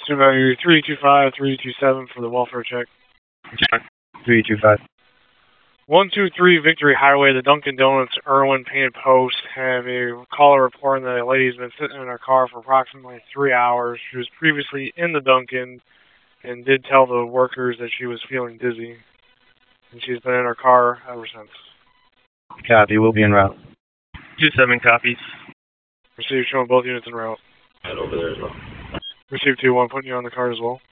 So now you're 325, 327 for the welfare check. 325. 123 Victory Highway, the Dunkin' Donuts Irwin Painted Post have a caller reporting that a lady's been sitting in her car for approximately 3 hours. She was previously in the Dunkin' and did tell the workers that she was feeling dizzy. And she's been in her car ever since. Copy, we'll be en route. 2-7 copies. Received, showing both units en route. Right over there as well. Received 2-1, putting you on the card as well.